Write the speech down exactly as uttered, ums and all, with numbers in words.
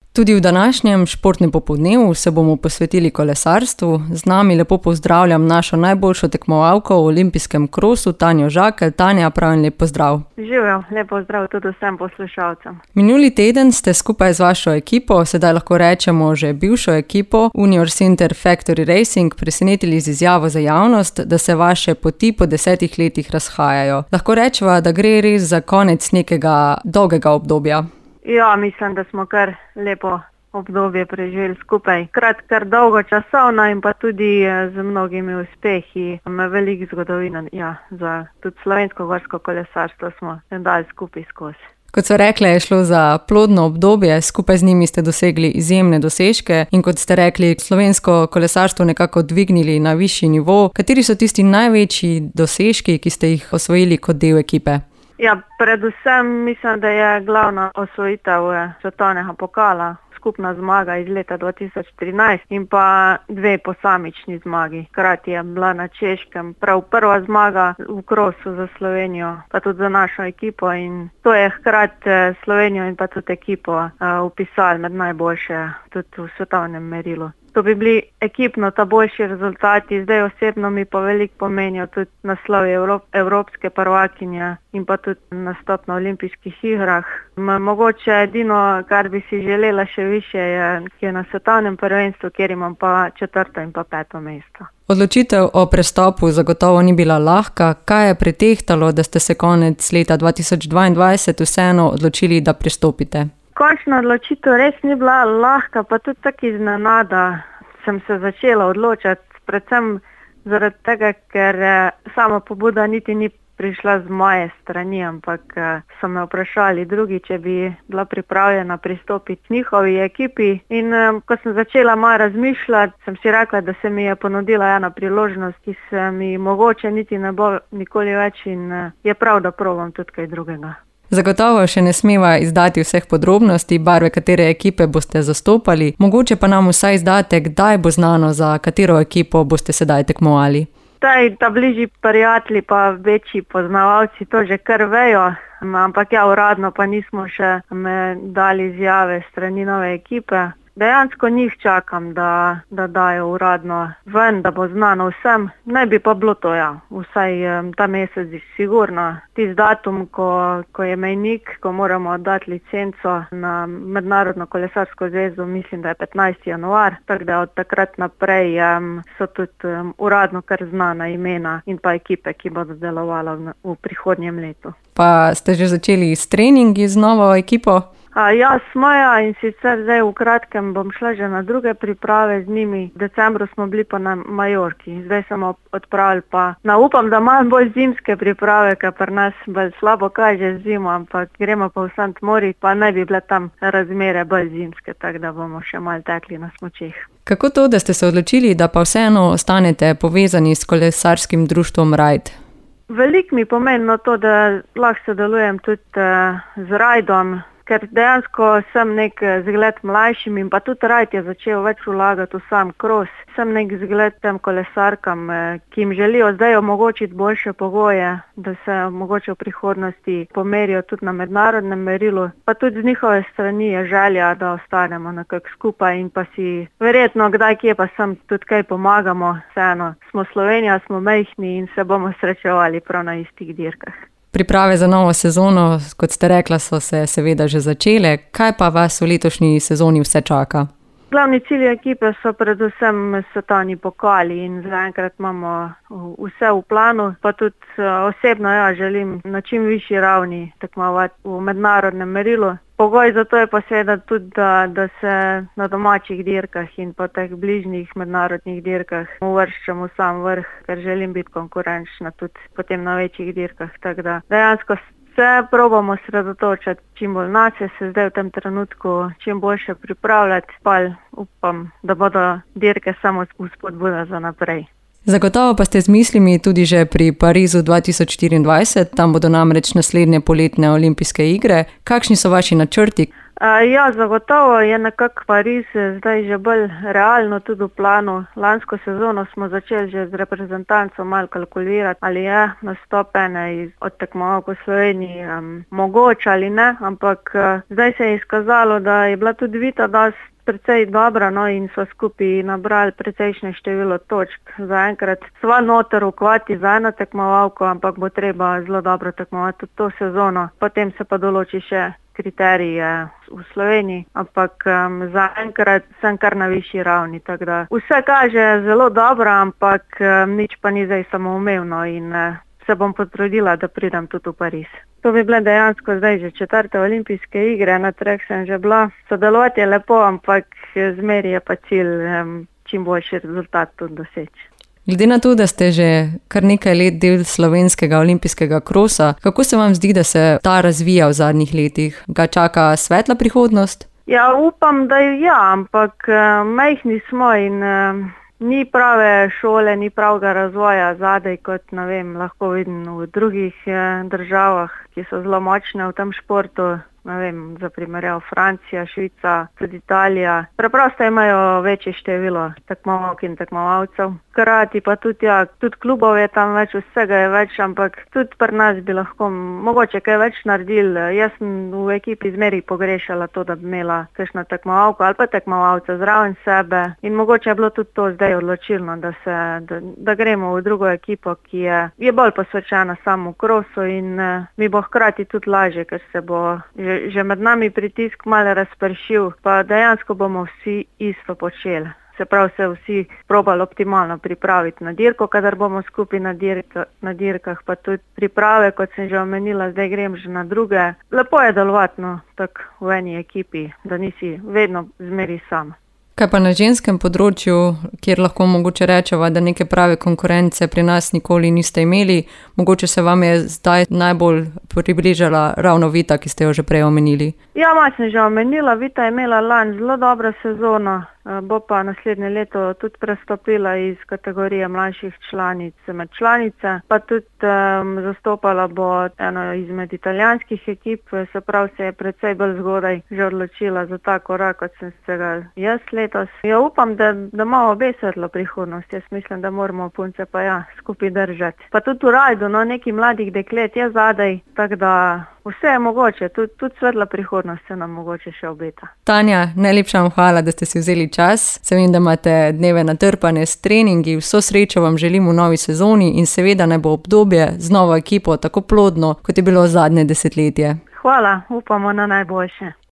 Tudi v današnjem športnem popoldnevu se bomo posvetili kolesarstvu. Z nami lepo pozdravljam našo najboljšo tekmovalko v olimpijskem krosu, Tanjo Žakelj. Tanja, prav in lep pozdrav. Živjo, lep pozdrav tudi vsem poslušalcem. Minuli teden ste skupaj z vašo ekipo, sedaj lahko rečemo že bivšo ekipo, Unior Center Factory Racing, presenetili z izjavo za javnost, da se vaše poti po desetih letih razhajajo. Lahko rečeva, da gre res za konec nekega dolgega obdobja? Ja, mislim, da smo kar lepo obdobje preživeli skupaj. Krat kar dolgo časovno in pa tudi z mnogimi uspehi. Veliko zgodovina, ja, za tudi slovensko gorsko kolesarstvo smo dali skupaj skozi. Kot so rekle, je šlo za plodno obdobje, skupaj z njimi ste dosegli izjemne dosežke in kot ste rekli, slovensko kolesarstvo nekako dvignili na višji nivo. Kateri so tisti največji dosežki, ki ste jih osvojili kot del ekipe? Ja, predvsem mislim, da je glavna osvojitev svetovnega pokala, skupna zmaga iz leta dva tisoč trinajst in pa dve posamični zmagi. Hkrati je bila na Češkem prav prva zmaga v krosu za Slovenijo, pa tudi za našo ekipo, in to je hkrati Slovenijo in pa tudi ekipo vpisali med najboljše tudi v svetovnem merilu. To bi bili ekipno ta boljši rezultati, zdaj osebno mi pa veliko pomenijo tudi naslovi Evrop, evropske prvakinje in pa tudi nastop na olimpijskih igrah. Mogoče edino, kar bi si želela še više, je, je na svetovnem prvenstvu, kjer imam pa četrto in pa peto mesto. Odločitev o prestopu zagotovo ni bila lahka. Kaj je pretehtalo, da ste se konec leta dva tisoč dvaindvajset vseeno odločili, da prestopite? Končna odločitev res ni bila lahka, pa tudi tako iznenada sem se začela odločati, predvsem zaradi tega, ker sama pobuda niti ni prišla z moje strani, ampak so me vprašali drugi, če bi bila pripravljena pristopiti njihovi ekipi. In ko sem začela malo razmišljati, sem si rekla, da se mi je ponudila ena priložnost, ki se mi mogoče niti ne bo nikoli več, in je prav, da probam tudi kaj drugega. Zagotovo še ne smeva izdati vseh podrobnosti, barve katere ekipe boste zastopali, mogoče pa nam vsaj izdate, kdaj bo znano, za katero ekipo boste sedaj tekmovali. Taj, ta bližji prijatelji pa večji poznavalci to že kar vejo, ampak ja, uradno pa nismo še me dali izjave strani nove ekipe. Dejansko njih čakam, da, da dajo uradno ven, da bo znano vsem. Ne bi pa bilo to, ja, vsaj ta mesec sigurno. Tisti datum, ko, ko je mejnik, ko moramo dati licenco na Mednarodno kolesarsko zvezo, mislim, da je petnajsti januar, tako da od takrat naprej um, so tudi um, uradno kar znana imena in pa ekipe, ki bodo delovala v, v prihodnjem letu. Pa ste že začeli s treningi z novo ekipo? A, ja, smo ja, in sicer zdaj v kratkem bom šla že na druge priprave z njimi. V decembru smo bili pa na Majorki, zdaj smo odpravili pa na, upam, da malo bolj zimske priprave, ker pri nas bolj slabo kaže zimo, ampak gremo pa v Sant Morit, pa ne bi bile tam razmere bolj zimske, tako da bomo še malo tekli na smučeh. Kako to, da ste se odločili, da pa vseeno ostanete povezani s kolesarskim društvom Ride? Veliko mi pomeni no to, da lahko sodelujem tudi uh, z Rajdom, ker dejansko sem nek zgled mlajšim in pa tudi Ride je začel več vlagati v sam kros. Sem nek zgled tem kolesarkam, ki jim želijo zdaj omogočiti boljše pogoje, da se mogoče v prihodnosti pomerijo tudi na mednarodnem merilu. Pa tudi z njihove strani je želja, da ostanemo nekako skupaj in pa si verjetno kdaj kje pa sem tudi kaj pomagamo. Vseeno smo Slovenija, smo majhni in se bomo srečevali prav na istih dirkah. Priprave za novo sezono, kot ste rekla, so se seveda že začele. Kaj pa vas v letošnji sezoni vse čaka? Glavni cilji ekipe so predvsem svetovni pokali in zaenkrat imamo vse v planu, pa tudi osebno ja, želim na čim višji ravni tekmovati v mednarodnem merilu. Pogoj za to je pa seveda tudi, da, da se na domačih dirkah in pa teh bližnjih mednarodnih dirkah uvrščam v sam vrh, ker želim biti konkurenčna tudi potem na večjih dirkah. Tako da dejansko se probamo sredotočati čim bolj nase, se zdaj v tem trenutku čim boljše pripravljati, pa upam, da bodo dirke samo vzpodbuda za naprej. Zagotovo pa ste z mislimi tudi že pri Parizu dva tisoč štiriindvajset, tam bodo namreč naslednje poletne olimpijske igre. Kakšni so vaši načrti? Uh, ja, zagotovo je nekako Pariz zdaj že bolj realno tudi v planu. Lansko sezono smo začeli že z reprezentanco malo kalkulirati, ali je nastop ene od tekmovalk v Sloveniji um, mogoče ali ne, ampak uh, zdaj se je izkazalo, da je bila tudi Vita dosti precej dobra, no, in so skupaj nabrali precejšnje število točk. Zaenkrat sva noter v kvoti za eno tekmovalko, ampak bo treba zelo dobro tekmovati tudi to sezono. Potem se pa določi še kriterije v Sloveniji, ampak um, zaenkrat sem kar na višji ravni, tako da vse kaže zelo dobro, ampak um, nič pa ni zdaj samoumevno in uh, se bom potrudila, da pridem tudi v Pariz. To bi bile dejansko zdaj že četrte olimpijske igre, na treh sem že bila. Sodelovati je lepo, ampak zmeri je pa cilj um, čim boljši rezultat tudi doseči. Glede na to, da ste že kar nekaj let del slovenskega olimpijskega krosa, kako se vam zdi, da se ta razvija v zadnjih letih? Ga čaka svetla prihodnost? Ja, upam, da ja, ampak uh, majhni smo in uh, ni prave šole, ni pravega razvoja zadaj, kot ne vem, lahko vidim v drugih uh, državah, ki so zelo močne v tem športu. Ne vem, za primerjavo Francija, Švica, tudi Italija. Preprosto imajo večje število tekmovalk in tekmovalcev. Hkrati pa tudi, ja, tudi klubov je tam več, vsega je več, ampak tudi pri nas bi lahko mogoče kaj več naredili. Jaz sem v ekipi zmeri pogrešala to, da bi imela kakšno tekmovalko ali pa tekmovalca zraven sebe in mogoče je bilo tudi to zdaj odločilno, da, se, da, da gremo v drugo ekipo, ki je, je bolj posvečena samo krosu in uh, mi bo hkrati tudi lažje, ker se bo že, že med nami pritisk malo razpršil, pa dejansko bomo vsi isto počeli. Se pravi, se vsi probali optimalno pripraviti na dirko, kadar bomo skupaj na, dirka, na dirkah, pa tudi priprave, kot sem že omenila, zdaj grem že na druge. Lepo je delovati, no, tako v eni ekipi, da nisi vedno zmeri sam. Kaj pa na ženskem področju, kjer lahko mogoče rečeva, da neke prave konkurence pri nas nikoli niste imeli, mogoče se vam je zdaj najbolj približala ravno Vita, ki ste jo že prej omenili? Ja, malo sem že omenila, Vita je imela lani zelo dobro sezono, bo pa naslednje leto tudi prestopila iz kategorije mlajših članic med članice, pa tudi um, zastopala bo eno izmed italijanskih ekip, se pravi, se je precej bolj zgodaj že odločila za ta korak, kot sem se ga jaz letos. Ja, upam, da, da imamo obe svetlo prihodnost, jaz mislim, da moramo punce pa ja skupaj držati. Pa tudi v rajdu, no, nekih mladih deklet je zadaj, tako da vse je mogoče, tudi, tudi svetla prihodnost se nam mogoče še obeta. Tanja, najlepša vam hvala, da ste si vzeli čas. Se vem, da imate dneve natrpane s treningi, vso srečo vam želim v novi sezoni in seveda naj bo obdobje z novo ekipo tako plodno, kot je bilo zadnje desetletje. Hvala, upamo na najboljše.